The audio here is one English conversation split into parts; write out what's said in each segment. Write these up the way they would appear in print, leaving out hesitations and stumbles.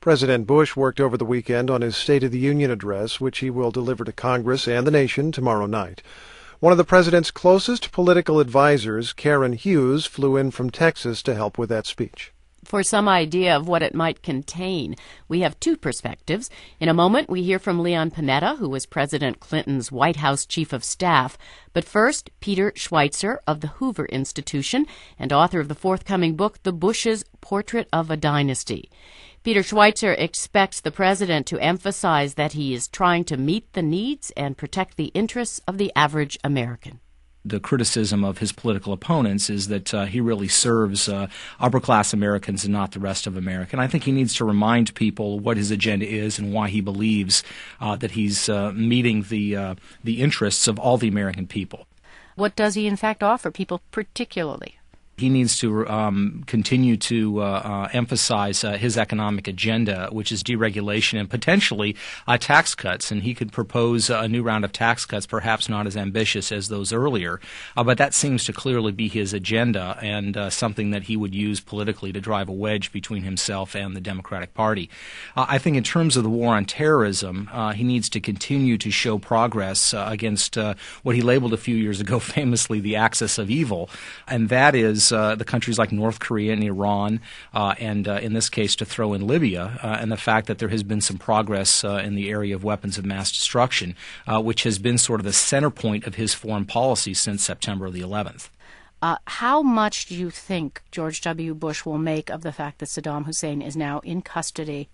President Bush worked over the weekend on his State of the Union address, which he will deliver to Congress and the nation tomorrow night. One of the president's closest political advisers, Karen Hughes, flew in from Texas to help with that speech. For some idea of what it might contain, we have two perspectives. In a moment, we hear from Leon Panetta, who was President Clinton's White House Chief of Staff. But first, Peter Schweizer of the Hoover Institution and author of the forthcoming book, The Bushes: Portrait of a Dynasty. Peter Schweizer expects the president to emphasize that he is trying to meet the needs and protect the interests of the average American. The criticism of his political opponents is that he really serves upper-class Americans and not the rest of America. And I think he needs to remind people what his agenda is and why he believes that he's meeting the interests of all the American people. What does he in fact offer people particularly? He needs to continue to emphasize his economic agenda, which is deregulation and potentially tax cuts. And he could propose a new round of tax cuts, perhaps not as ambitious as those earlier. But that seems to clearly be his agenda and something that he would use politically to drive a wedge between himself and the Democratic Party. I think in terms of the war on terrorism, he needs to continue to show progress against what he labeled a few years ago famously the axis of evil, and that is the countries like North Korea and Iran, and in this case to throw in Libya, and the fact that there has been some progress in the area of weapons of mass destruction, which has been sort of the center point of his foreign policy since September the 11th. How much do you think George W. Bush will make of the fact that Saddam Hussein is now in custody?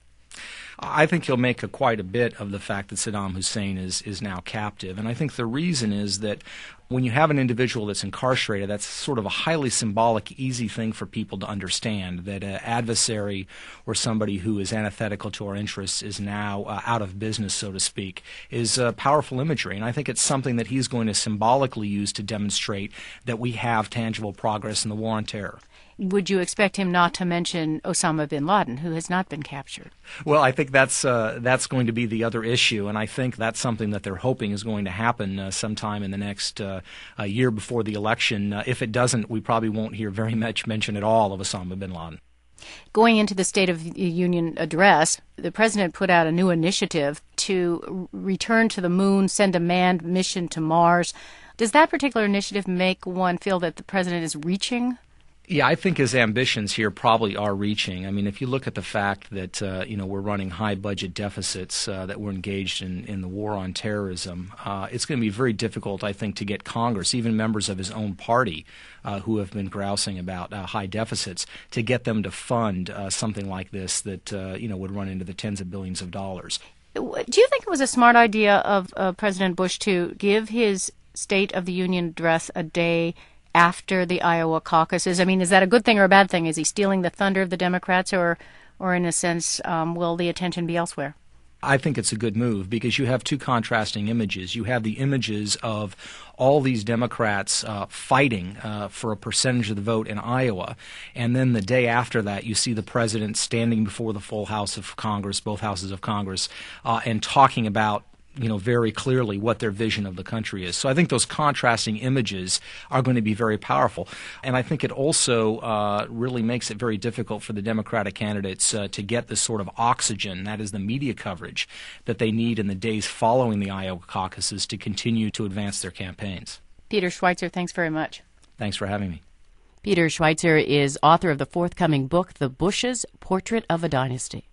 I think he'll make quite a bit of the fact that Saddam Hussein is now captive. And I think the reason is that when you have an individual that's incarcerated, that's sort of a highly symbolic, easy thing for people to understand, that an adversary or somebody who is antithetical to our interests is now out of business, so to speak, is powerful imagery. And I think it's something that he's going to symbolically use to demonstrate that we have tangible progress in the war on terror. Would you expect him not to mention Osama bin Laden, who has not been captured? Well, I think that's going to be the other issue, and I think that's something that they're hoping is going to happen sometime in the next year before the election. If it doesn't, we probably won't hear very much mention at all of Osama bin Laden. Going into the State of the Union address, the president put out a new initiative to return to the moon, send a manned mission to Mars. Does that particular initiative make one feel that the president is reaching? Yeah, I think his ambitions here probably are reaching. I mean, if you look at the fact that we're running high budget deficits, that we're engaged in the war on terrorism, it's going to be very difficult, I think, to get Congress, even members of his own party who have been grousing about high deficits, to get them to fund something like this that would run into the tens of billions of dollars. Do you think it was a smart idea of President Bush to give his State of the Union address a day after the Iowa caucuses? I mean, is that a good thing or a bad thing? Is he stealing the thunder of the Democrats, or in a sense, will the attention be elsewhere? I think it's a good move because you have two contrasting images. You have the images of all these Democrats fighting for a percentage of the vote in Iowa, and then the day after that you see the president standing before the full House of Congress, both houses of Congress, and talking about very clearly what their vision of the country is. So I think those contrasting images are going to be very powerful. And I think it also really makes it very difficult for the Democratic candidates to get the sort of oxygen, that is the media coverage, that they need in the days following the Iowa caucuses to continue to advance their campaigns. Peter Schweizer, thanks very much. Thanks for having me. Peter Schweizer is author of the forthcoming book, The Bushes: Portrait of a Dynasty.